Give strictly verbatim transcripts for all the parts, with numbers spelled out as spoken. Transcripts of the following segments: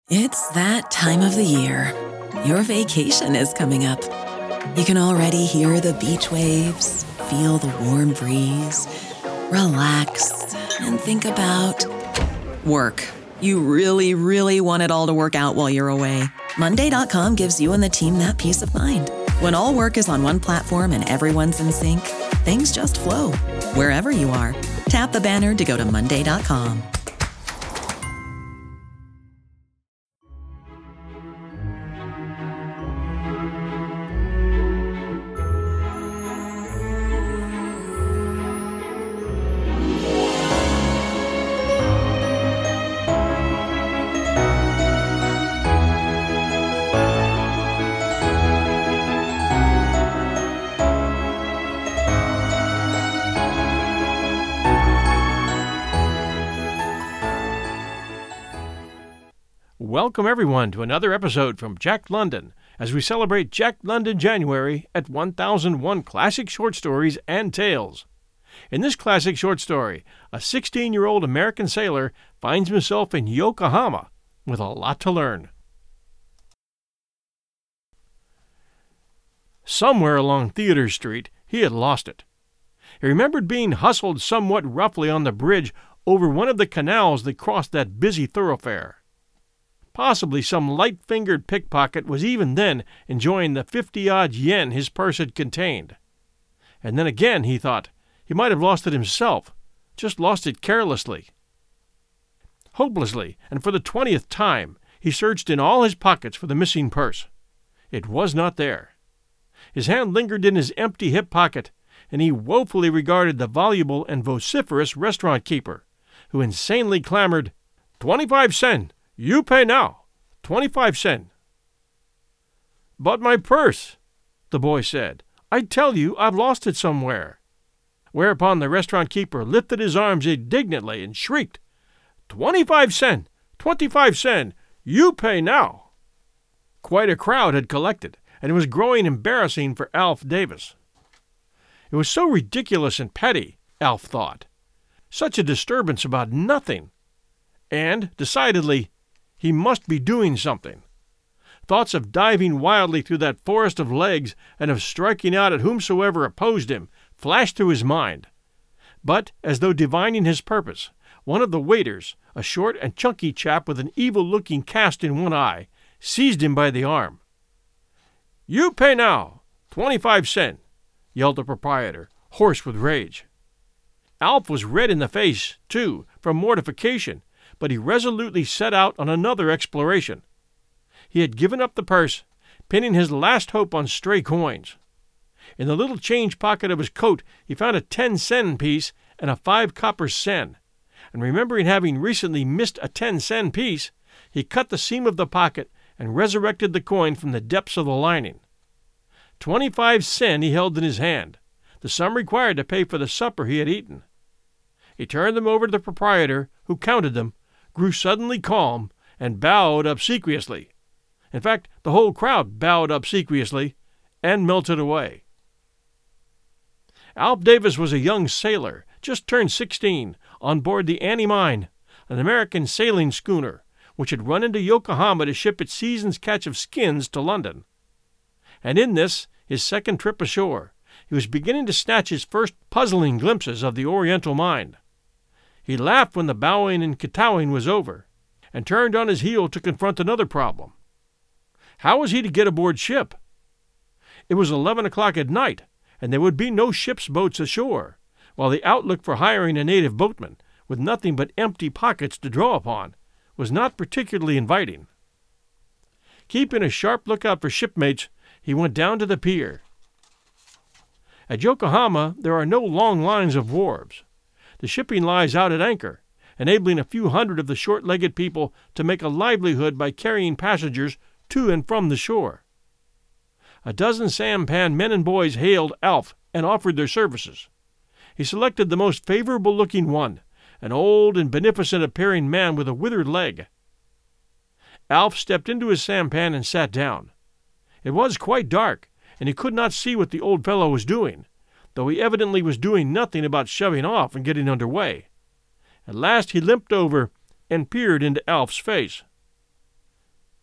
It's that time of the year. Your vacation is coming up. You can already hear the beach waves, feel the warm breeze, relax, and think about work. You really, really want it all to work out while you're away. Monday dot com gives you and the team that peace of mind. When all work is on one platform and everyone's in sync, things just flow. Wherever you are, tap the banner to go to Monday dot com. Welcome everyone to another episode from Jack London as we celebrate Jack London January at one thousand one Classic Short Stories and Tales. In this classic short story, a sixteen-year-old American sailor finds himself in Yokohama with a lot to learn. Somewhere along Theater Street, he had lost it. He remembered being hustled somewhat roughly on the bridge over one of the canals that crossed that busy thoroughfare. Possibly some light-fingered pickpocket was even then enjoying the fifty-odd yen his purse had contained. And then again, he thought, he might have lost it himself, just lost it carelessly. Hopelessly, and for the twentieth time, he searched in all his pockets for the missing purse. It was not there. His hand lingered in his empty hip pocket, and he woefully regarded the voluble and vociferous restaurant keeper, who insanely clamored, "Twenty-five sen! You pay now! Twenty-five sen!" "But my purse," the boy said. "I tell you, I've lost it somewhere." Whereupon the restaurant keeper lifted his arms indignantly and shrieked, "Twenty-five sen! Twenty-five sen! You pay now!" Quite a crowd had collected, and it was growing embarrassing for Alf Davis. It was so ridiculous and petty, Alf thought. Such a disturbance about nothing. And, decidedly, he must be doing something. Thoughts of diving wildly through that forest of legs and of striking out at whomsoever opposed him flashed through his mind. But, as though divining his purpose, one of the waiters, a short and chunky chap with an evil-looking cast in one eye, seized him by the arm. "You pay now! Twenty-five sen!" yelled the proprietor, hoarse with rage. Alf was red in the face, too, from mortification, but he resolutely set out on another exploration. He had given up the purse, pinning his last hope on stray coins. In the little change pocket of his coat he found a ten-sen piece and a five-copper sen, and remembering having recently missed a ten-sen piece, he cut the seam of the pocket and resurrected the coin from the depths of the lining. Twenty-five sen he held in his hand, the sum required to pay for the supper he had eaten. He turned them over to the proprietor, who counted them, grew suddenly calm, and bowed obsequiously. In fact, the whole crowd bowed obsequiously, and melted away. Alf Davis was a young sailor, just turned sixteen, on board the Annie Mine, an American sailing schooner, which had run into Yokohama to ship its season's catch of skins to London. And in this, his second trip ashore, he was beginning to snatch his first puzzling glimpses of the Oriental mind. He laughed when the bowing and kowtowing was over, and turned on his heel to confront another problem. How was he to get aboard ship? It was eleven o'clock at night, and there would be no ship's boats ashore, while the outlook for hiring a native boatman, with nothing but empty pockets to draw upon, was not particularly inviting. Keeping a sharp lookout for shipmates, he went down to the pier. At Yokohama there are no long lines of wharves. The shipping lies out at anchor, enabling a few hundred of the short-legged people to make a livelihood by carrying passengers to and from the shore. A dozen sampan men and boys hailed Alf and offered their services. He selected the most favorable-looking one, an old and beneficent-appearing man with a withered leg. Alf stepped into his sampan and sat down. It was quite dark, and he could not see what the old fellow was doing, though he evidently was doing nothing about shoving off and getting under way. At last he limped over and peered into Alf's face.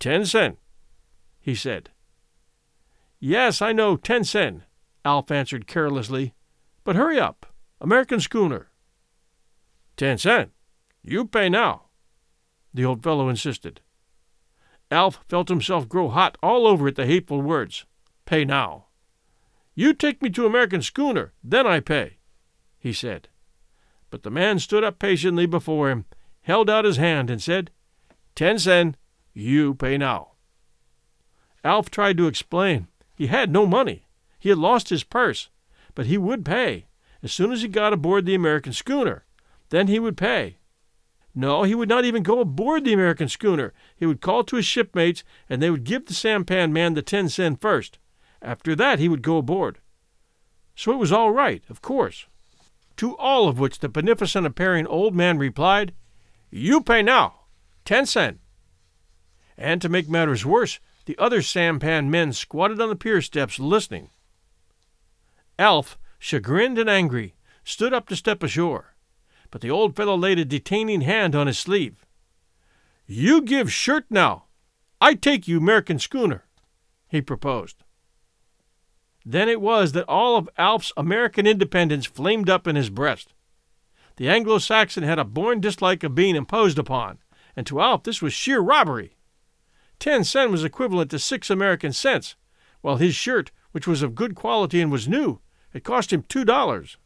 Ten sen, he said. Yes, I know, ten sen, Alf answered carelessly. But hurry up. American schooner. Ten sen. You pay now, the old fellow insisted. Alf felt himself grow hot all over at the hateful words. Pay now. You take me to American schooner, then I pay, he said. But the man stood up patiently before him, held out his hand, and said, Ten sen, you pay now. Alf tried to explain. He had no money. He had lost his purse, but he would pay as soon as he got aboard the American schooner. Then he would pay. No, he would not even go aboard the American schooner. He would call to his shipmates, and they would give the sampan man the ten sen first. After that, he would go aboard. So it was all right, of course. To all of which the beneficent appearing old man replied, You pay now, ten sen. And to make matters worse, the other sampan men squatted on the pier steps listening. Alf, chagrined and angry, stood up to step ashore, but the old fellow laid a detaining hand on his sleeve. You give shirt now. I take you American schooner, he proposed. Then it was that all of Alf's American independence flamed up in his breast. The Anglo-Saxon had a born dislike of being imposed upon, and to Alf this was sheer robbery. Ten sen was equivalent to six American cents, while his shirt, which was of good quality and was new, had cost him two dollars.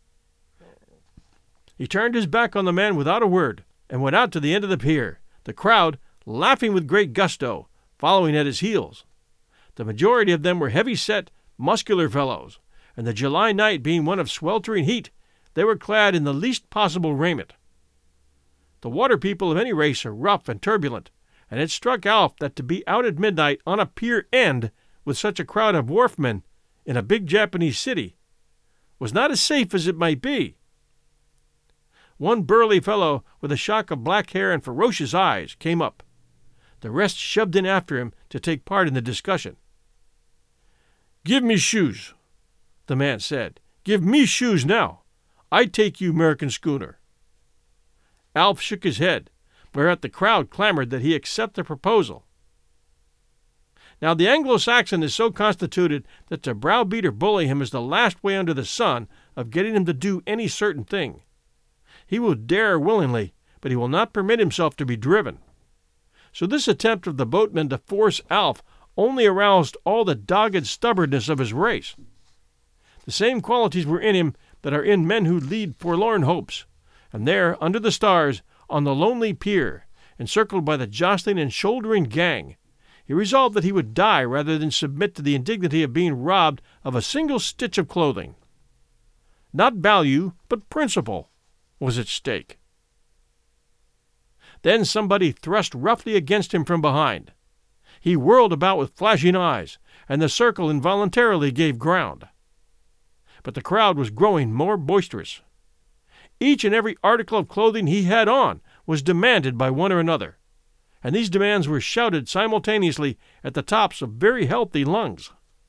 He turned his back on the man without a word, and went out to the end of the pier, the crowd, laughing with great gusto, following at his heels. The majority of them were heavy-set, muscular fellows, and the July night being one of sweltering heat, they were clad in the least possible raiment. The water people of any race are rough and turbulent, and it struck Alf that to be out at midnight on a pier end with such a crowd of wharfmen in a big Japanese city was not as safe as it might be. One burly fellow with a shock of black hair and ferocious eyes came up. The rest shoved in after him to take part in the discussion. Give me shoes, the man said. Give me shoes now. I take you American schooner. Alf shook his head, whereat the crowd clamored that he accept the proposal. Now the Anglo-Saxon is so constituted that to browbeat or bully him is the last way under the sun of getting him to do any certain thing. He will dare willingly, but he will not permit himself to be driven. So this attempt of the boatmen to force Alf only aroused all the dogged stubbornness of his race. The same qualities were in him that are in men who lead forlorn hopes, and there, under the stars, on the lonely pier, encircled by the jostling and shouldering gang, he resolved that he would die rather than submit to the indignity of being robbed of a single stitch of clothing. Not value, but principle, was at stake. Then somebody thrust roughly against him from behind. He whirled about with flashing eyes, and the circle involuntarily gave ground. But the crowd was growing more boisterous. Each and every article of clothing he had on was demanded by one or another, and these demands were shouted simultaneously at the tops of very healthy lungs.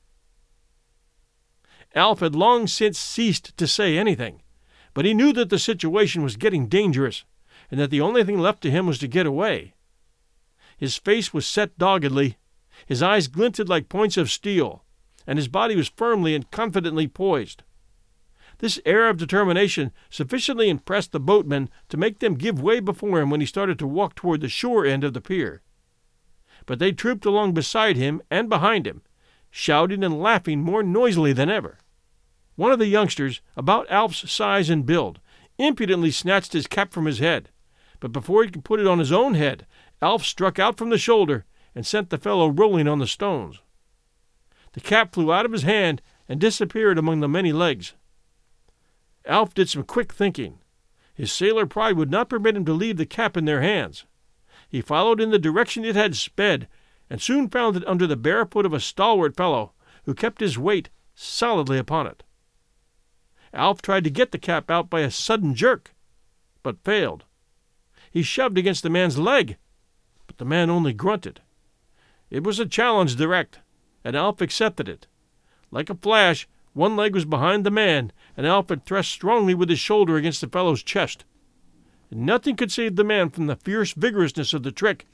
Alf had long since ceased to say anything, but he knew that the situation was getting dangerous, and that the only thing left to him was to get away. His face was set doggedly, his eyes glinted like points of steel, and his body was firmly and confidently poised. This air of determination sufficiently impressed the boatmen to make them give way before him when he started to walk toward the shore end of the pier. But they trooped along beside him and behind him, shouting and laughing more noisily than ever. One of the youngsters, about Alf's size and build, impudently snatched his cap from his head, but before he could put it on his own head, Alf struck out from the shoulder and sent the fellow rolling on the stones. The cap flew out of his hand and disappeared among the many legs. Alf did some quick thinking. His sailor pride would not permit him to leave the cap in their hands. He followed in the direction it had sped, and soon found it under the bare foot of a stalwart fellow who kept his weight solidly upon it. Alf tried to get the cap out by a sudden jerk, but failed. He shoved against the man's leg, but the man only grunted. It was a challenge direct, and Alf accepted it. Like a flash, one leg was behind the man, and Alf had thrust strongly with his shoulder against the fellow's chest. Nothing could save the man from the fierce vigorousness of the trick,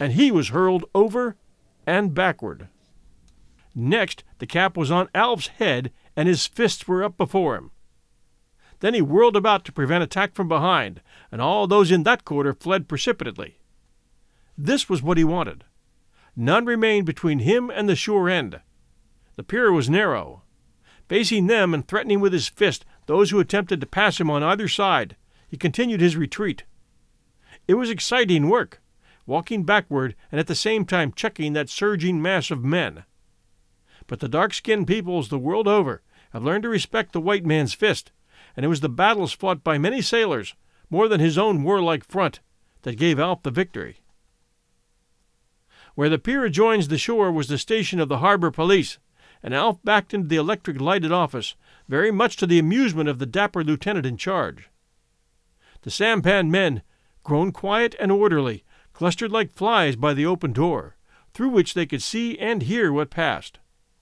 and he was hurled over and backward. Next, the cap was on Alf's head, and his fists were up before him. Then he whirled about to prevent attack from behind, and all those in that quarter fled precipitately. This was what he wanted. None remained between him and the shore end. The pier was narrow. Facing them and threatening with his fist those who attempted to pass him on either side, he continued his retreat. It was exciting work, walking backward and at the same time checking that surging mass of men. But the dark-skinned peoples the world over have learned to respect the white man's fist, and it was the battles fought by many sailors, more than his own warlike front, that gave Alf the victory. Where the pier adjoins the shore was the station of the harbor police, and Alf backed into the electric-lighted office, very much to the amusement of the dapper lieutenant in charge. The sampan men, grown quiet and orderly, clustered like flies by the open door, through which they could see and hear what passed.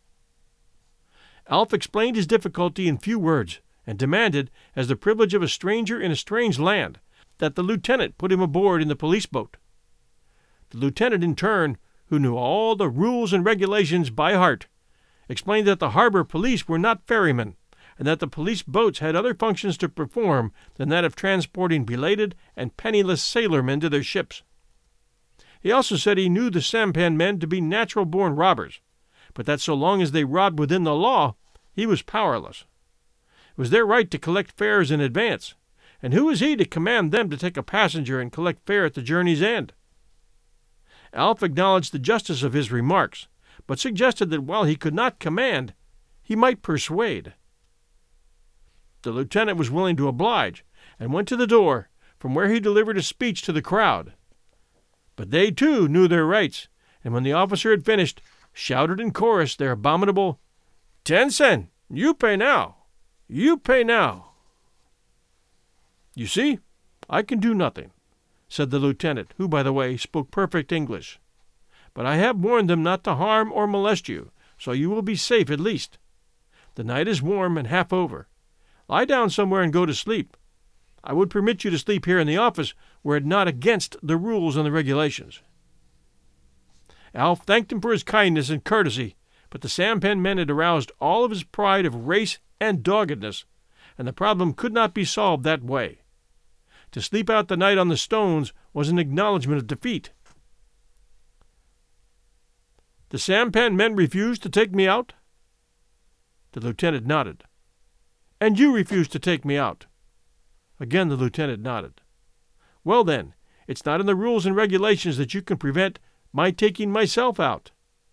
Alf explained his difficulty in few words, and demanded, as the privilege of a stranger in a strange land, that the lieutenant put him aboard in the police boat. The lieutenant, in turn, who knew all the rules and regulations by heart, explained that the harbor police were not ferrymen, and that the police boats had other functions to perform than that of transporting belated and penniless sailormen to their ships. He also said he knew the sampan men to be natural-born robbers, but that so long as they robbed within the law, he was powerless. It was their right to collect fares in advance, and who was he to command them to take a passenger and collect fare at the journey's end? Alf acknowledged the justice of his remarks, but suggested that while he could not command, he might persuade. The lieutenant was willing to oblige, and went to the door, from where he delivered a speech to the crowd. But they, too, knew their rights, and when the officer had finished, shouted in chorus their abominable, "Ten sen, you pay now! You pay now!" "You see, I can do nothing," said the lieutenant, who, by the way, spoke perfect English. "But I have warned them not to harm or molest you, so you will be safe at least. The night is warm and half over. Lie down somewhere and go to sleep. I would permit you to sleep here in the office were it not against the rules and the regulations." Alf thanked him for his kindness and courtesy, but the sampan men had aroused all of his pride of race and doggedness, and the problem could not be solved that way. To sleep out the night on the stones was an acknowledgment of defeat. "The sampan men refused to take me out?" The lieutenant nodded. "And you refused to take me out?" Again the lieutenant nodded. "Well then, it's not in the rules and regulations that you can prevent my taking myself out."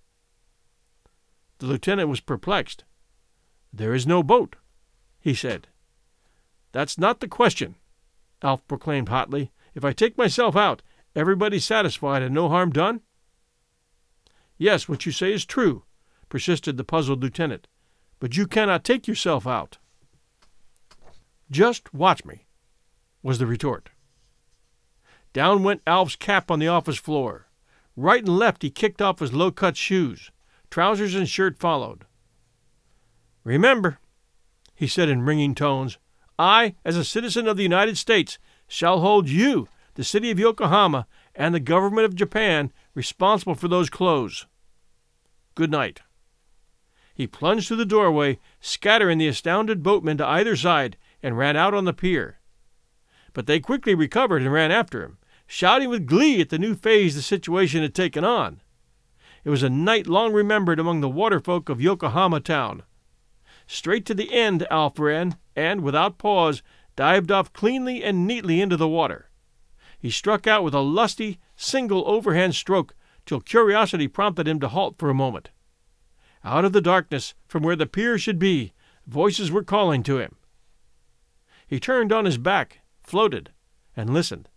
The lieutenant was perplexed. "There is no boat," he said. "That's not the question," Alf proclaimed hotly. "If I take myself out, everybody satisfied and no harm done?" "Yes, what you say is true," persisted the puzzled lieutenant. "But you cannot take yourself out." "Just watch me," was the retort. Down went Alf's cap on the office floor. Right and left he kicked off his low-cut shoes. Trousers and shirt followed. "Remember," he said in ringing tones, "I, as a citizen of the United States, shall hold you, the city of Yokohama, and the government of Japan responsible for those clothes. Good night." He plunged through the doorway, scattering the astounded boatmen to either side, and ran out on the pier. But they quickly recovered and ran after him, shouting with glee at the new phase the situation had taken on. It was a night long remembered among the waterfolk of Yokohama town. Straight to the end Alf ran, and, without pause, dived off cleanly and neatly into the water. He struck out with a lusty, single overhand stroke, till curiosity prompted him to halt for a moment. Out of the darkness, from where the pier should be, voices were calling to him. He turned on his back, floated, and listened.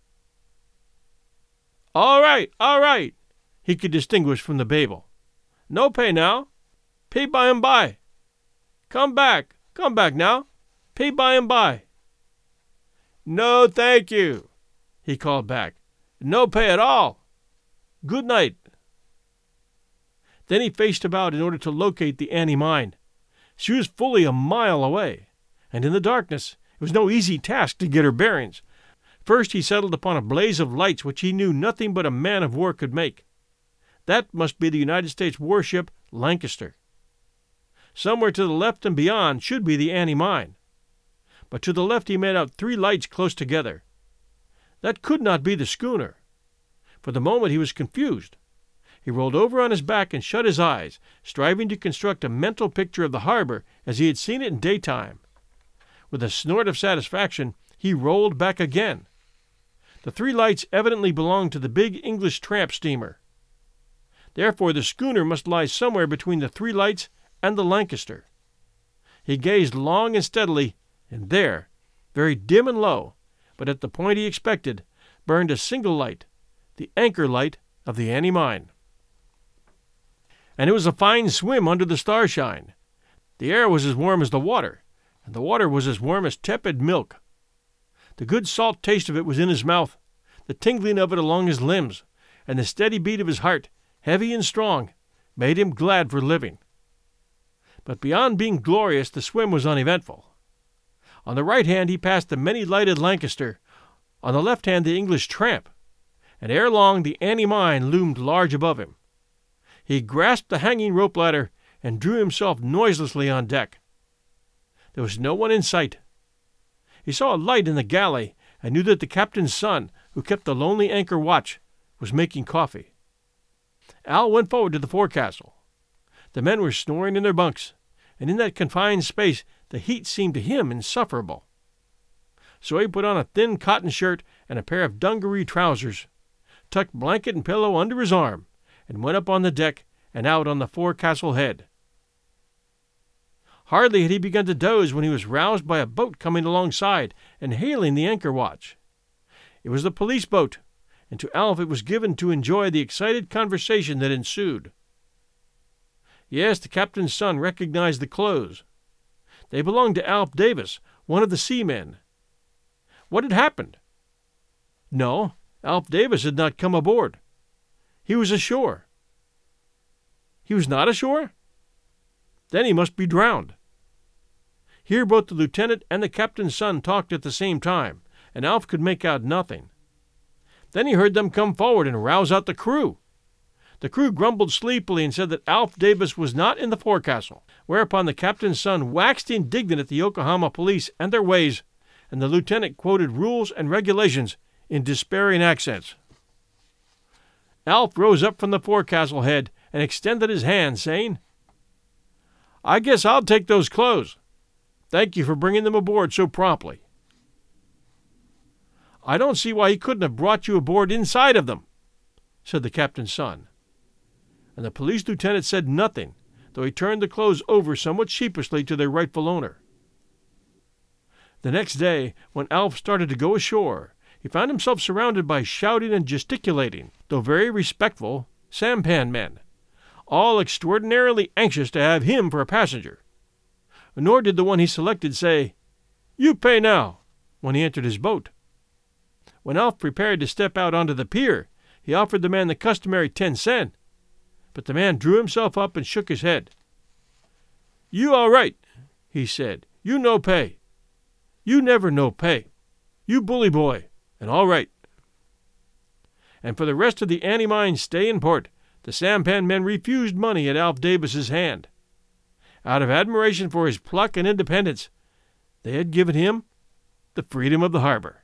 "All right, all right," he could distinguish from the babel. "No pay now. Pay by and by. Come back, come back now. Pay by and by." "No, thank you," he called back. "No pay at all. Good night." Then he faced about in order to locate the Annie Mine. She was fully a mile away, and in the darkness it was no easy task to get her bearings. First he settled upon a blaze of lights which he knew nothing but a man of war could make. That must be the United States warship Lancaster. Somewhere to the left and beyond should be the Annie Mine. But to the left he made out three lights close together. That could not be the schooner. For the moment he was confused. He rolled over on his back and shut his eyes, striving to construct a mental picture of the harbor as he had seen it in daytime. With a snort of satisfaction, he rolled back again. The three lights evidently belonged to the big English tramp steamer. Therefore the schooner must lie somewhere between the three lights and the Lancaster. He gazed long and steadily, and there, very dim and low, but at the point he expected, burned a single light, the anchor light of the Annie Mine. And it was a fine swim under the starshine. The air was as warm as the water, and the water was as warm as tepid milk. The good salt taste of it was in his mouth, the tingling of it along his limbs, and the steady beat of his heart, heavy and strong, made him glad for living. But beyond being glorious, the swim was uneventful. On the right hand he passed the many-lighted Lancaster, on the left hand the English tramp, and ere long the Annie Mine loomed large above him. He grasped the hanging rope ladder and drew himself noiselessly on deck. There was no one in sight. He saw a light in the galley and knew that the captain's son, who kept the lonely anchor watch, was making coffee. Al went forward to the forecastle. The men were snoring in their bunks, and in that confined space the heat seemed to him insufferable. So he put on a thin cotton shirt and a pair of dungaree trousers, tucked blanket and pillow under his arm, and went up on the deck and out on the forecastle head. Hardly had he begun to doze when he was roused by a boat coming alongside and hailing the anchor watch. It was the police boat, and to Alf it was given to enjoy the excited conversation that ensued. Yes, the captain's son recognized the clothes. They belonged to Alf Davis, one of the seamen. What had happened? No, Alf Davis had not come aboard. He was ashore. He was not ashore? Then he must be drowned. Here both the lieutenant and the captain's son talked at the same time, and Alf could make out nothing. Then he heard them come forward and rouse out the crew. The crew grumbled sleepily and said that Alf Davis was not in the forecastle, whereupon the captain's son waxed indignant at the Yokohama police and their ways, and the lieutenant quoted rules and regulations in despairing accents. Alf rose up from the forecastle head and extended his hand, saying, "I guess I'll take those clothes. Thank you for bringing them aboard so promptly." "I don't see why he couldn't have brought you aboard inside of them," said the captain's son. And the police lieutenant said nothing, though he turned the clothes over somewhat sheepishly to their rightful owner. The next day, when Alf started to go ashore, he found himself surrounded by shouting and gesticulating, though very respectful, sampan men, all extraordinarily anxious to have him for a passenger. Nor did the one he selected say, "You pay now," when he entered his boat. When Alf prepared to step out onto the pier, he offered the man the customary ten sen, but the man drew himself up and shook his head. "You all right," he said. "You no pay. You never no pay. You bully boy, and all right." And for the rest of the Annie Mine's stay in port, the sampan men refused money at Alf Davis's hand. Out of admiration for his pluck and independence, they had given him the freedom of the harbor.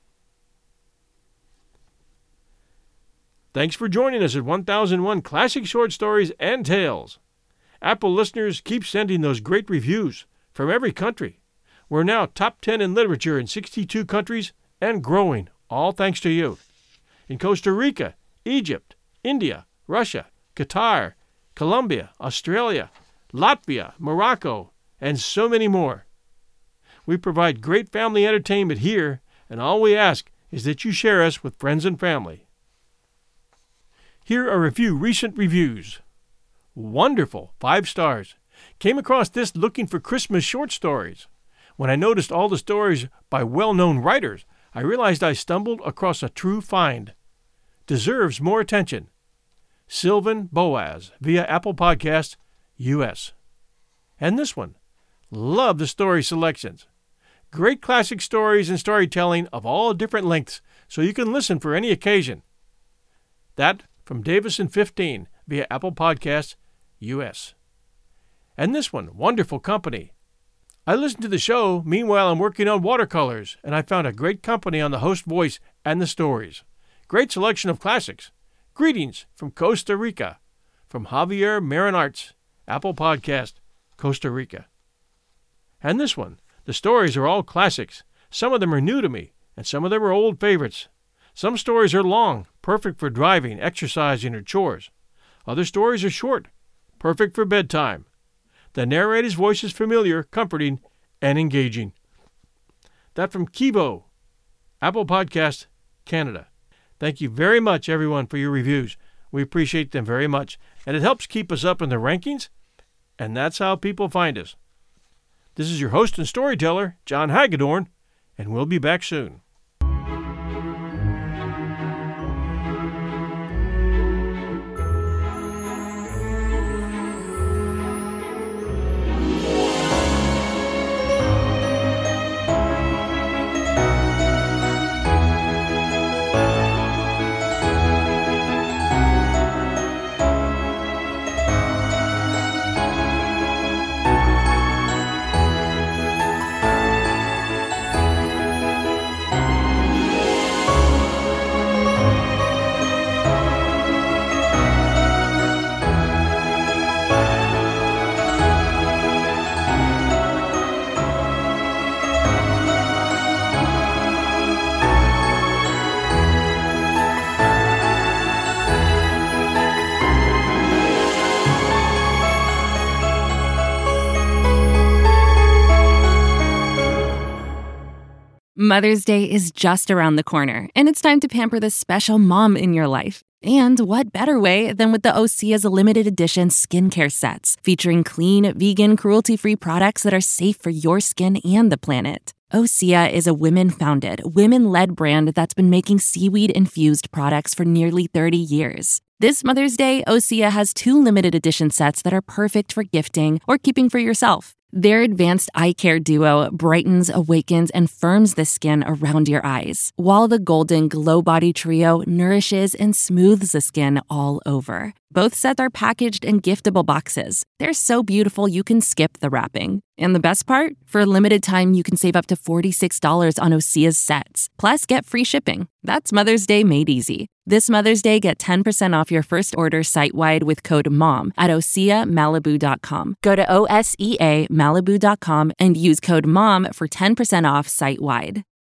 Thanks for joining us at one thousand one Classic Short Stories and Tales. Apple listeners, keep sending those great reviews from every country. We're now top ten in literature in sixty-two countries and growing, all thanks to you. In Costa Rica, Egypt, India, Russia, Qatar, Colombia, Australia, Latvia, Morocco, and so many more. We provide great family entertainment here, and all we ask is that you share us with friends and family. Here are a few recent reviews. Wonderful, five stars. Came across this looking for Christmas short stories. When I noticed all the stories by well-known writers, I realized I stumbled across a true find. Deserves more attention. Sylvan Boaz, via Apple Podcasts, U S And this one. Love the story selections. Great classic stories and storytelling of all different lengths, so you can listen for any occasion. That from Davison fifteen via Apple Podcasts, U S. And this one, Wonderful Company. I listen to the show, meanwhile I'm working on watercolors, and I found a great company on the host voice and the stories. Great selection of classics. Greetings from Costa Rica. From Javier Marin Arts, Apple Podcast, Costa Rica. And this one, the stories are all classics. Some of them are new to me, and some of them are old favorites. Some stories are long, perfect for driving, exercising, or chores. Other stories are short, perfect for bedtime. The narrator's voice is familiar, comforting, and engaging. That from Kibo, Apple Podcast, Canada. Thank you very much, everyone, for your reviews. We appreciate them very much, and it helps keep us up in the rankings, and that's how people find us. This is your host and storyteller, John Hagedorn, and we'll be back soon. Mother's Day is just around the corner, and it's time to pamper the special mom in your life. And what better way than with the Osea's limited edition skincare sets, featuring clean, vegan, cruelty-free products that are safe for your skin and the planet. Osea is a women-founded, women-led brand that's been making seaweed-infused products for nearly thirty years. This Mother's Day, Osea has two limited edition sets that are perfect for gifting or keeping for yourself. Their advanced eye care duo brightens, awakens, and firms the skin around your eyes, while the Golden Glow Body Trio nourishes and smooths the skin all over. Both sets are packaged in giftable boxes. They're so beautiful you can skip the wrapping. And the best part? For a limited time, you can save up to forty-six dollars on Osea's sets. Plus, get free shipping. That's Mother's Day made easy. This Mother's Day, get ten percent off your first order site-wide with code MOM at osea malibu dot com. Go to O S E A malibu dot com and use code MOM for ten percent off site-wide.